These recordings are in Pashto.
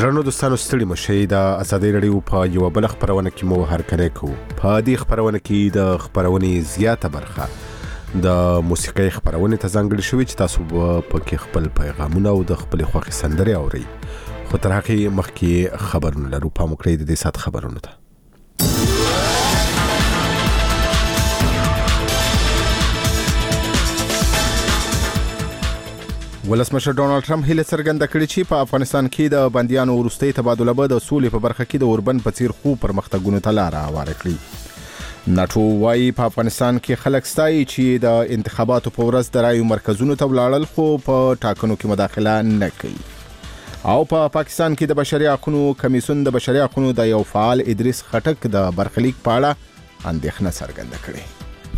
درنو دوستانو ستړي مشئ د ازادۍ رادیو په یو بل خبرونه کې مو هرکلی کوو. په دې خبرونه کې د خبرونې زیاته برخه د موسیقۍ خبرونه ته ځانګړې شوې چې تاسو په کې خپل پیغامونه او د خپل خوښي سندرې اورئ. خو تر هغه مخکې خبرونه لرو. په مکړې د دې سات خبرونه ته ولسمشر ډونالد ټرمپ هیله څرګنده کړې چې په افغانستان کې د بنديانو وروستي تبادله به د سولې په برخه کې د اوربند په څیر خو پرمختګونو ته لار هواره کړي. ناتو وايي په افغانستان کې خلک ستایي چې د انتخاباتو په ورځ د رایو مرکزونو ته ولاړل خو په ټاکنو کې مداخله نه کوي. او په پاکستان کې د بشري حقوقو کمیسیون د بشري حقوقو د یو فعال ادریس خټک د برخلیک په اړه اندېښنه څرګنده کړې.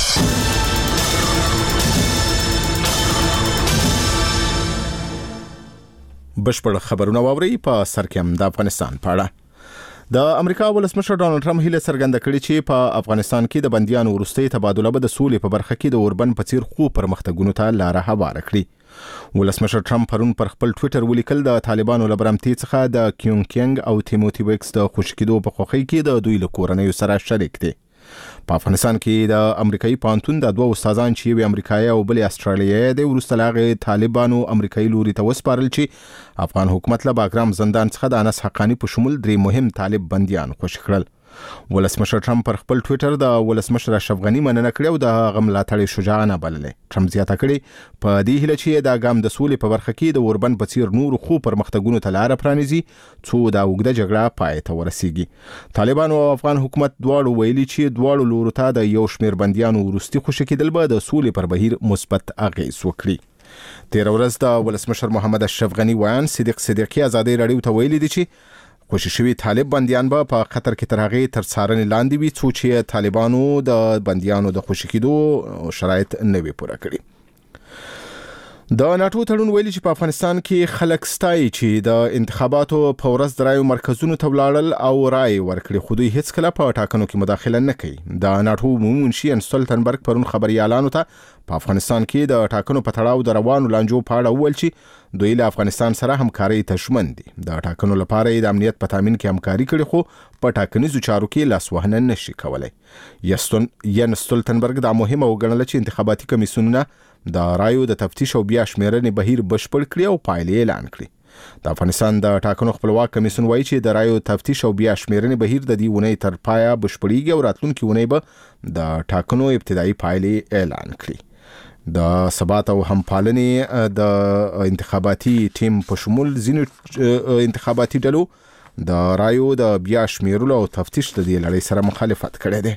بشپړ خبرونه واوري. په سر کې هم د افغانستان په اړه د امریکا ولسمشر ډونالد ټرمپ هیله څرګنده کړې چې په افغانستان کې د بنديانو وروستي تبادله به د سولې په برخه کې د اوربند په څیر خو پرمختګونو ته لار هواره کړي. ولسمشر ټرمپ پرون پر خپل ټوئیټر ولیکل د طالبانو لبرمتي څخه د کیونګ کینګ او تیموتی ویکس د خوشکېدو په خوخي کې د دوی له کورنۍ سره شریک دي. په افغانستان کې د امریکایي پانتون د دوه استادان چې یو امریکایي او بل استرالیایي د وروسته لاغې طالبانو امریکایي لوري ته وسپارل چې افغان حکومت له باګرام زندان څخه د انس حقانی په شمول درې مهم طالب بنديان خوشي کړل. ولسمشر ټرمپ پر خپل ټوئیټر د ولسمشر اشرف غنی مننه کړې او د هغه ملاتړ شجاعانه بللې. ټرمپ زیاته کړې په دې هیله چې د ګام د سولې په برخه کې د اوربند په څیر نور خو پرمختګونو ته لار پرانیزي څو د اوږده جګړه پای ته ورسیږي. طالبانو او افغان حکومت دواړو ویلي چې دواړو لورو ته د یو شمېر بنديانو وروستي خوشي کېدل به د سولې پر بهیر مثبت اغېز وکړي. تیر ورځ د ولسمشر محمد اشرف غنی ویان صدیقي ازادۍ رادیو ته ویلي دي چې خوشي شوي طالب بنديان به په خطر کې تر هغه تر څارنې لاندې وي څو چې طالبانو د بنديانو د خوشي کېدو شرایط نه وي پوره کړي. د ناتو تړون ویلي چې په افغانستان کې خلک ستایي چې د انتخاباتو په ورځ د رایو مرکزونو ته ولاړل او رای ورکړي خو دوی هیڅ کله په ټاکنو کې مداخله نه کوي. د ناتو عمومي منشي ان سټولټنبرګ پرون خبريالانو ته په افغانستان کې د ټاکنو په تړاو د روانو لانجو په اړه وویل چې دوی له افغانستان سره همکاري ته ژمن دي. د ټاکنو لپاره د امنیت په تامین کې همکاري کړي خو په ټاکنیزو چارو کې لاسوهنه نشي کولای. ین سټولټنبرګ دا مهمه وګڼله چې انتخاباتي کمیسیونونه د رایو د تفتیش او بیا شمیرنې بهیر بشپړ کړي او پایلې اعلان کړي. د افغانستان د ټاکنو خپلواک کمیسیون وایي چې د رایو تفتیش او بیا شمیرنې بهیر د دې ونې تر پایه بشپړیږي او راتلونکي ونې به د ټاکنو ابتدایي پایلې اعلان کړي. د ثبات او همپالنې د انتخاباتي ټیم په شمول ځینو انتخاباتي ډلو د رایو د بیا شمیرلو او تفتیش د دې لړۍ سره مخالفت کړی دی.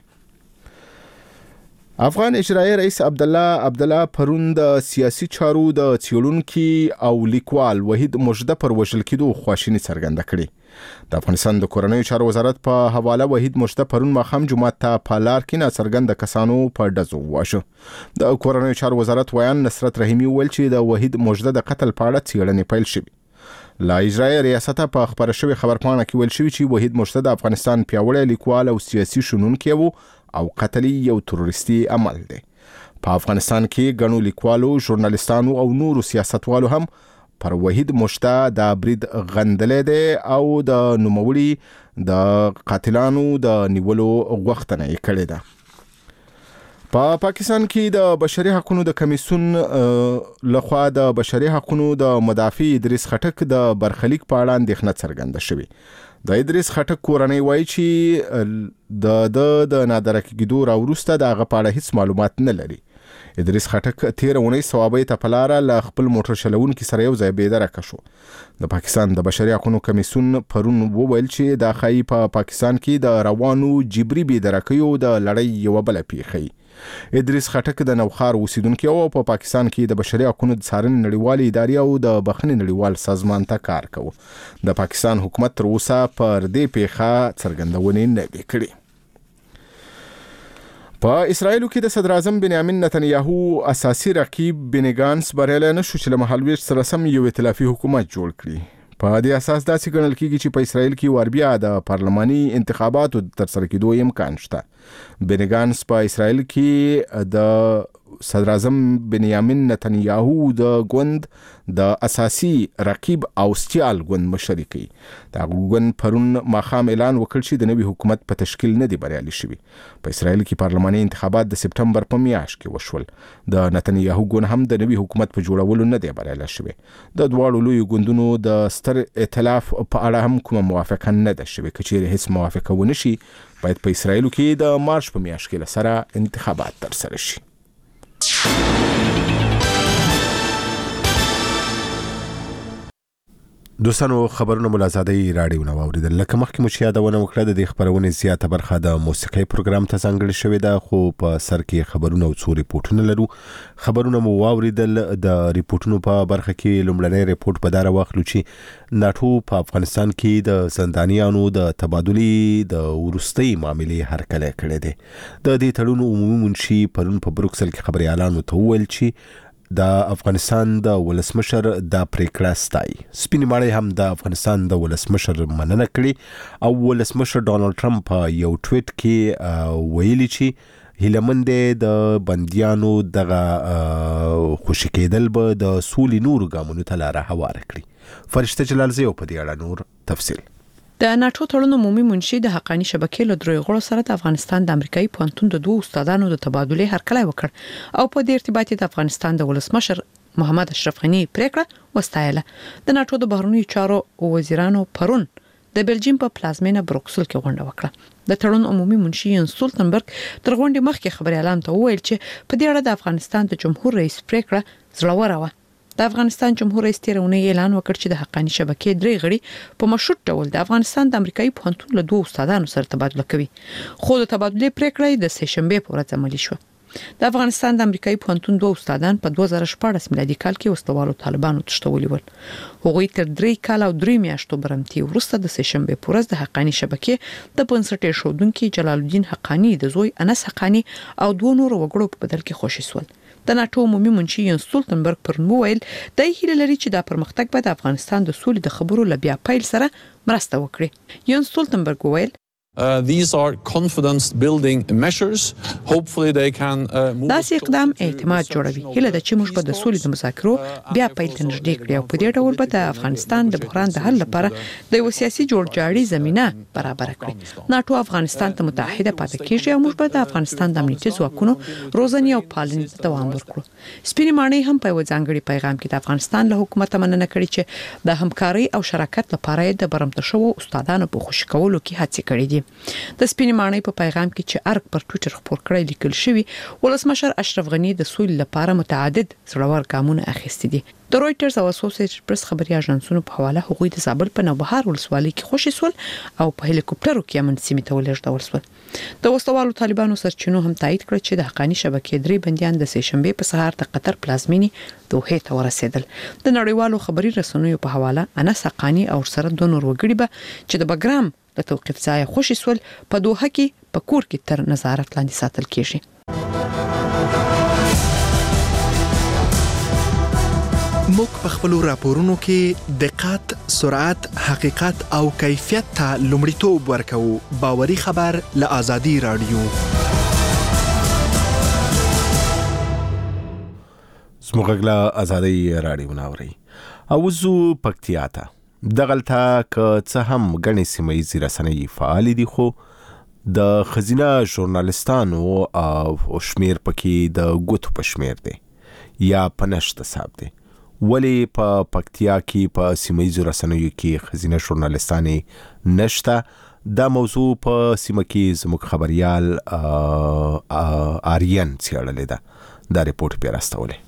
افغان اجرایي رئیس عبدالله پرون د سیاسي چارو د څېړونکي او لیکوال وحید مجده پر وژل کېدو خواشیني څرګنده کړې. د افغانستان د کورنیو چارو وزارت په حواله وحید مجده پرون ماښام جمعه ته په لار کې ناڅرګنده کسانو په ډزو وواژه. د کورنیو چارو وزارت ویان نصرت رحیمي ویل چې د وحید مجده د قتل په اړه څېړنې پیل شوې. لا اجرایي ریاست په خبره شوی خبرپاڼه کې ویل شوی چې وحید مجده د افغانستان پیاوړی لیکوال او سیاسي شنونکی وو او قتل یو تروریستي عمل دی. په افغانستان کې ګڼو لیکوالو، ژورنالیستانو او نورو سیاستوالو هم پر وحید مجده د برید غندلې دی او د نوموړي د قاتلانو د نیولو غوښتنه یې کړې ده. په پاکستان کې د بشري حقوقو د کمیسیون لخوا د بشري حقوقو د مدافع ادریس خټک د برخلیک په اړه اندېښنه څرګنده شوې. د ادریس خټک کورنۍ وایي چې د نادرکه کېدو راوروسته د هغه په اړه هیڅ معلومات نه لري. ادریس خټک تیر اونۍ ثوابۍ ته په لاره له خپل موټر چلونکي سره یو ځای بېدرکه شو. د پاکستان د بشري حقوقو کمیسیون پرون وویل چې د ښایي په پاکستان کې د روانو جبري بېدرکیو د لړۍ یوه بله پیښه. ادریس خټک د نوخار اوسیدونکی او په پاکستان کې د بشري حقوقو د څارنې نړیوالې ادارې او د بخښنې نړیوال سازمان ته کار کوي. د پاکستان حکومت تر اوسه پر دې پیښه څرګندونې نه دي کړې. په اسرائیل کې د صدر اعظم بنیامین نتنیاهو اساسي رقیب بنی ګانس بریالی نشو چې له مهالویش سره سم یو ائتلافي حکومت جوړ کړي. په دې اساس داسې ګڼل کېږي چې په اسرائیل کې وربیا د پارلماني انتخاباتو ترسره کېدو امکان شته. بنی ګانس په اسرائیل کې د صدر اعظم بنیامین نتنیاهو د ګوند د اساسي رقیب او سیال ګوند مشري کوي. دا ګوند پرون ماخام اعلان وکړ چې د نوي حکومت په تشکیل نه دی بریالي شوی. په اسرائیل کې پارلماني انتخابات د سپټمبر په میاشت کې وشول. د نتنیاهو ګوند هم د نوي حکومت په جوړولو نه دی بریالي شوی. د دواړو لوی ګوندونو د ستر ائتلاف په اړه هم کومه موافقه نه ده شوی. کچېرې هیڅ موافقه ونه شي باید په اسرائیل کې د مارچ په میاشت کې لسره انتخابات ترسره شي. دوستانو خبرونه ملازادي رادیو نو اوریدل. لکه مخکې مو یادونه وکړه د دې خبرونه زیاته برخه د موسیقي پروګرام ته ځانګړې شوې ده، خو په سر کې خبرونه او څو ریپورتونه لرو. خبرونه مو واوریدل. د ریپورتونو په برخه کې لومړنی ریپورت په دار واخلو چې ناتو په افغانستان کې د زندانیانو د تبادلې د ورستۍ معاملې هرکلی کړی دی. د دې تړون عمومي منشي پرون په بروکسل کې خبري اعلان وکړ چې د افغانستان د ولسمشر د پریکړه ستای. سپینې ماړی هم د افغانستان د ولسمشر مننه کړې او ولسمشر ډونالد ټرمپ یو ټویټ کې ویلي چې هیلمند د بنديانو دغه خوشی کېدل به د سولې نور ګامونو ته لاره هواره کړي. فرشته جلال زیو په دې اړه نور تفصیل. د ناتو تړون عمومي منشي د حقاني شبکې له درې غړو سره د افغانستان د امریکایي پوهنتون د دوه استادانو د تبادلې هرکلی وکړ او په دې ارتباط د افغانستان د ولسمشر محمد اشرف غنی پریکړه وستایله. د ناتو د بهرنیو چارو وزیرانو پرون د بلجیم په پلازمینه بروکسل کې غونډه وکړه. د تړون عمومي منشي ین سولتنبرګ تر غونډې مخکې خبري اعلان ته وویل چې په دې اړه د افغانستان د جمهور رئیس پریکړه زړوره وه. د افغانستان جمهور رئیس تیرونه اعلان وکړ چې د حقاني شبکې درې غړي په مشروط ډول د افغانستان د امریکایي پوهنتون له دوه استادانو سره تبادله کوي. خو د تبادلې پریکړه د سه شنبه په ورځ عملي شوه. د افغانستان د امریکایي پوهنتون دوه استادان په 2014 میلادي کال کې وسلوالو طالبانو تښتولي ول. هغوی تر 3 کال او 3 میاشتو برمتي وروسته د سه شنبه په ورځ د حقاني شبکې د بنسټ ایښودونکو جلال الدین حقانی د زوی انس حقانی او دوه نور وګړو په بدل کې خوشي سول. د ناتو عمومي منشي ین سولتنبرګ پر موویل د هیله لري چې د پرمختګ به د افغانستان د سولې د خبرو لبیا پیل سره مرسته وکړي. ین سولتنبرګ وویل These are confidence building measures. Hopefully they can move. دا اقدام اعتماد جوړوي. هله د چې موږ په د سولې د مذاکرو بیا پیل ته نږدې کړی او په دې ډول به د افغانستان د بحران د حل لپاره د یو سیاسي جوړجاړي زمينه برابر کړي. ناتو افغانستان ته متحده پاتې کیږي او موږ به د افغانستان د امنیتي ځواکونو روزنې او پالنې ته دوام ورکړو. سپینې ماڼۍ هم په ځانګړي پیغام کې د افغانستان له حکومت مننه کړې چې د همکاري او شراکت لپاره د برمته شوو استادانو په خوشی کولو کې هڅې کړې دي. د سپینې ماڼۍ په پیغام کې چې ارګ پر ټوئیټر خبر کړی لیکل شوی ولسمشر اشرف غنی د سولې لپاره متعدد زړور ګامونه اخیستي دي. د رويټرز او اسوسییټډ پریس خبري اژانسونو په حواله هغوی د زابل په نوبهار ولسوالۍ کې خوشي سول او په هلیکوپټرو کې امن سیمه ته ولېږدول شول. د وسلوالو طالبانو سرچینو هم تایید کړ چې د حقاني شبکې درې بنديان د سه شنبه په سهار د قطر پلازمینې دوحه ته ورسېدل. د نړیوالو خبري رسنیو په حواله انس حقانی او سره د نور وګړي به چې د بګرام د توقيف ځای خوشي سول په دوحه کې په کور کې تر نظارت لاندې ساتل کیږي. موږ په خپل راپورونو کې دقت، سرعت، حقیقت او کیفیت ته لومړیتوب ورکوو. باوري خبر له آزادي رادیو. زموږ له آزادي رادیو ناوري اوزو پکتیا ته دغلطه که څه هم غني سیمایي رسنۍ فعال دي خو د خزینه ژورنالستانو او شمیر پکې د ګوتو په شمیر دي یا پنشت حساب دي. ولی په پکتیا کې په سیمایي رسنیو کې خزینه ژورنالستاني نشته. دا موضوع په سیمه کې زموږ خبريال آریان څېړلې ده. دا ریپورت بیا راستولې.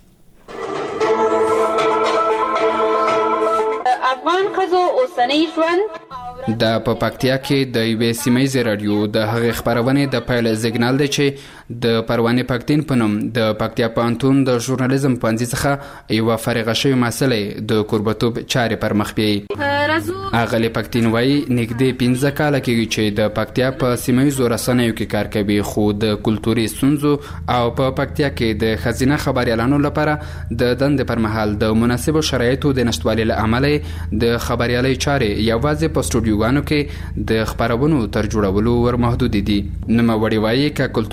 افغان خزو اوسنۍ ژوند د پکتیا کې د یوې سیمایي رادیو د هغې خبرونه د پیل سیګنال دی چې د پروانې پکتین په نوم د پکتیا پوهنتون د ژورنالیزم پوهنځي څخه یو فارغه شوی مسلې د کوربتوب چارې پر مخ بیایي. اغلی پکتین وایي نږدې 15 کاله کېږي چې د پکتیا په سیمایي رسنیو کې کار کوي خو د کلتوري ستونزو او په پکتیا کې د خزینه خبريالانو لپاره د دند پر مهال د مناسبو شرایطو د نشټوالي له امله د خبريالي چارې یوازې په سټوډیوګانو کې د خبرونو تر جوړولو ور محدود دي. نو موري وایي ک کلتوري ستونزې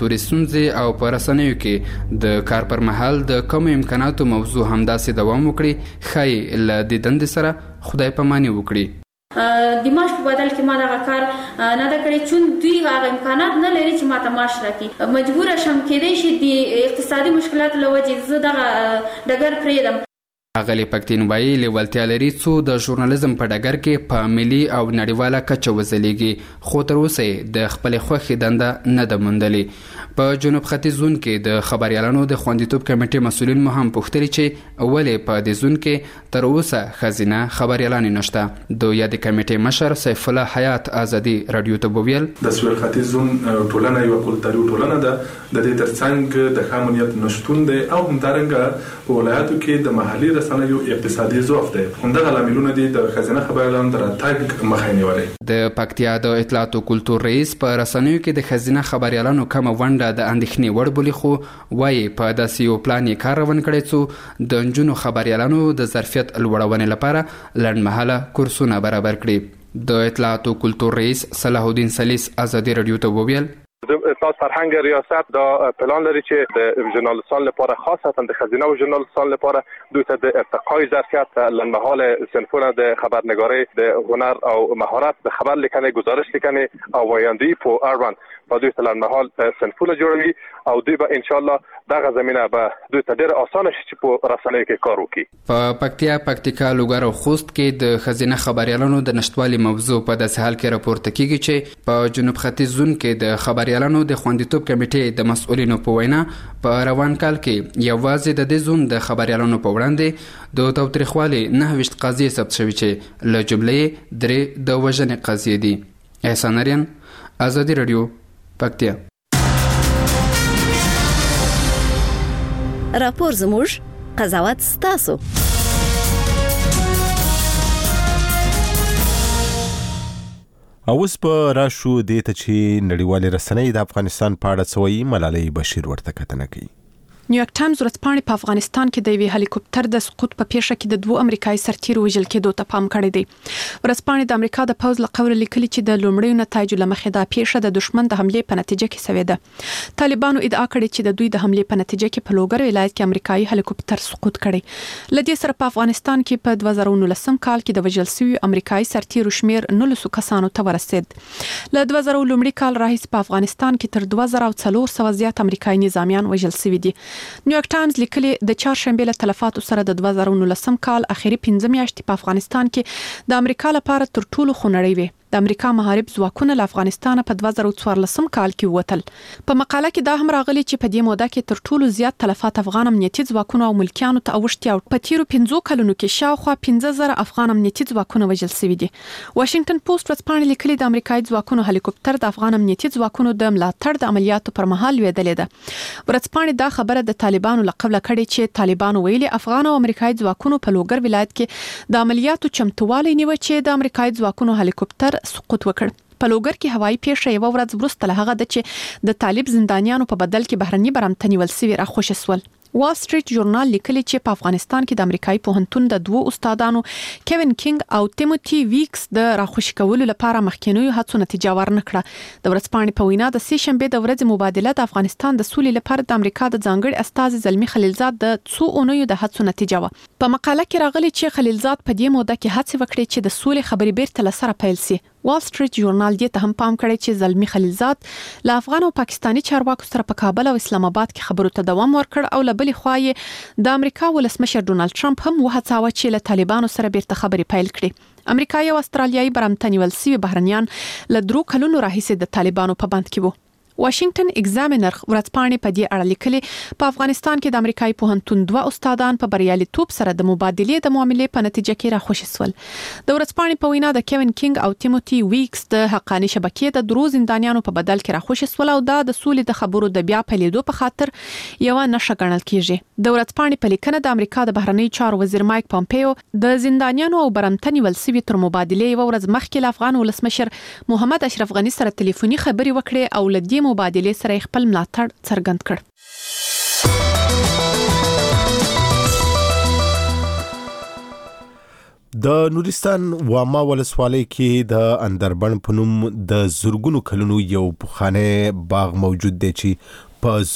ستونزې او په رسنیو کې د کار پر مهال د کم امکاناتو موضوع همداسې دوام وکړي ښایي له دې دندې سره خدای پاماني وکړي د معاش په بدل کې ما دغه کار نه ده کړی چون دوی هغه امکانات نه لري چې ما ته معاش راکړي مجبوره شم کېدای شي د اقتصادي مشکلاتو له وجې زه دغه ډګر پرېږدم. اغلی پکتین وایي لیوالتیا لري څو د ژورنالیزم په ډګر کې په ملي او نړیواله کچه وځلیږي خو تر اوسه د خپلې خوښې دنده نه ده موندلې. په جنوب ختیځ زون کې د خبریالانو د خوندیتوب کمیټې مسؤلین مو هم پوښتلي چې ولې په دې زون کې تر اوسه ښځینه خبریالانې نشته. د یادې کمیټې مشر سیف الله حیات ازادي رادیو ته وویل د سویل ختیځ زون ټولنه یو کلتوري ټولنه ده د دې ترڅنګ د ښه امنیت نشتون دی او همدارنګه په ولایاتو کې د محلي رسنیو اقتصادي ضعف دی. همدغه لاملونه دي د ښځینه خبریالانو د راتګ مخه نیولې. د پکتیا د اطلاعات او کلتور رئیس په رسنیو کې د ښځینه خبریالانو کمه ونډه د اندېښنې وړ بولي خو وایي په داسې یو پلان یې کار روان کړی څو د نجونو خبریالانو د ظرفیت لوړونې لپاره لنډمهاله کورسونه برابر کړي. د اطلاعات او کلتور رئیس صلاح الدین سلیس ازادي رادیو ته وویل اطلاعات فرهنگ ریاست دا پلان لري چې د ژورنالیستانو لپاره خاصه د ښځینه او ژورنالیستانو لپاره دوی ته د ارتقای ظرفیت لنډمهاله صنفونه د خبرنگاری د هنر او مهارت د خبر لیکنې گزارش لیکنې او وایاندې په اړوند په دوی ته لنډمهال صنفونه جوړوي او دوی به ان شاء الله دغه زمينه به دوی ته ډېر اسانه شي چې په رسنیو کې کار وکړي. په پکتیا پکتیکا لوګر او خوست کې د ښځینه خبریالانو د نشټوالي موضوع په داسې حال کې راپورته کیږي چې په جنوب ختیځ زون کې د خبریالانو د خوندیتوب کمیټې د مسؤلینو په وینا په روان کال کې یوازې د دې زون د خبریالانو په وړاندې د تاوتریخوالي 9 قضیې ثبت شوي چې له جملې 3 د وژنې قضیې دي. احسان اریان ازادي رادیو پکتیا. راپور زموږ قضاوت ستاسو. اوس په راشو دې ته چې نړیوالې رسنۍ د افغانستان په اړه څه وایي. ملالۍ بشیر ورته کتنه کوي. نیویارک ټایمز ورځپاڼې په افغانستان کې د یوې هلیکوپټر د سقوط په پیښه کې د 2 امریکایي سرتیرو وژل کېدو ته پام کړی دی. ورځپاڼې د امریکا د پوځ له قوله لیکلي چې د لومړیو نتایجو له مخې دا پیښه د دشمن د حملې په نتیجه کې شوې ده. طالبانو ادعا کړې چې د دوی د حملې په نتیجه کې په لوګر ولایت کې امریکایي هلیکوپټر سقوط کړی. لدې سره په افغانستان کې په 2019 کال کې د وژل شویو امریکایي سرتیرو شمیر 19 کسانو ته ورسید. له 2000 لومړي کال راهیسې په افغانستان کې تر 2400 زیات امریکایي نظامیان وژل شوي دي. نیویارک ټایمز لیکلي د چهارشنبه له تلفاتو سره د 2019 کال اخیری 15 میاشتې په افغانستان کې د امریکا لپاره تر ټولو خونړۍ وي. د امریکا محارب ځواکونه له افغانستان په 2014 کال کې ووتل. په مقاله کې دا هم راغلي چې په دې موده کې تر ټولو زیات تلفات افغان امنیتي ځواکونو او ملکیانو ته اوښتي او په تیرو 15 کلونو کې شاوخوا 15000 افغان امنیتي ځواکونه وژل شوي دي. واشنگټن پوسټ ورځپاڼې لیکلي د امریکایي ځواکونو هلیکوپټر د افغان امنیتي ځواکونو د ملاتړ د عملیاتو پر مهال لوېدلې ده. ورځپاڼې دا خبره د طالبانو له قبله کړې چې طالبانو ویلي افغان او امریکایي ځواکونو په لوګر ولایت کې د عملیاتو چمتووالی نیوه چې د امریکایي ځواکونو هلیکوپټر سقوط وکړ. په لوګر کې هوایي پیښه یو ورځ وروسته له هغه د چې د طالب زندانیانو په بدل کې بهرني برامته نیول شوي راخوشي سول. وال سټریټ ژورنال لیکلي چې په افغانستان کې د امریکایي پوهنتون د 2 استادانو کیوین کینګ او تیموتی ویکس د راخوشي کولو لپاره مخکینیو هڅو نتیجه ورنکړه. د ورځپاڼې په وینا د سې شنبه د ورځې مبادله د افغانستان د سولې لپاره د امریکا د ځانګړي استازي زلمی خلیلزاد د 2 اونیو د هڅو نتیجه و. په مقاله کې راغلي چې خلیلزاد په دې موده کې هڅه وکړه چې د سولې خبرې بیرته لسره پیل شي. وال سټریټ ژورنال دې ته هم پام کړی چې زلمی خلیلزاد له افغان او پاکستانی چارواکو سره په کابل او اسلام آباد کې خبرو ته دوام ورکړ او له بلې خوا د امریکا ولسمشر ډونالد ټرمپ هم وهڅاوه چې له طالبانو سره بیرته خبرې پیل کړي. امریکایي او استرالیایي برامته نیول شوي بهرنیان له 3 کلونو راهیسې د طالبانو په بند کې وو. واشنگټن ایگزامینر ورځپاڼې په دې اړه لیکلي په افغانستان کې د امریکایي پوهنتون 2 استادان په بریالیتوب سره د مبادلې د معاملې په نتیجه کې راخوشي سول. د ورځپاڼې په وینا د کیوین کینګ او تیموتی ویکس د حقاني شبکې د درو زندانیانو په بدل کې راخوشي سول او دا د سولې د خبرو د بیا پیلېدو په خاطر یو نشه ګڼل کیږي. د ورځپاڼې په لیکنه د امریکا د بهرنی چارو وزیر مایک پامپیو د زندانیانو او برامته نیول شوي تر مبادلې یو ورځ مخکې له افغان ولسمشر محمد اشرف غنی سره ټلیفوني خبري وکړې او له دې مبادلې سره خپل ملاتړ څرګند کړ. د نورستان واما ولسوالۍ کې د اندربن په نوم د زرګونو کلونو یو پخوانی باغ موجود دی چې په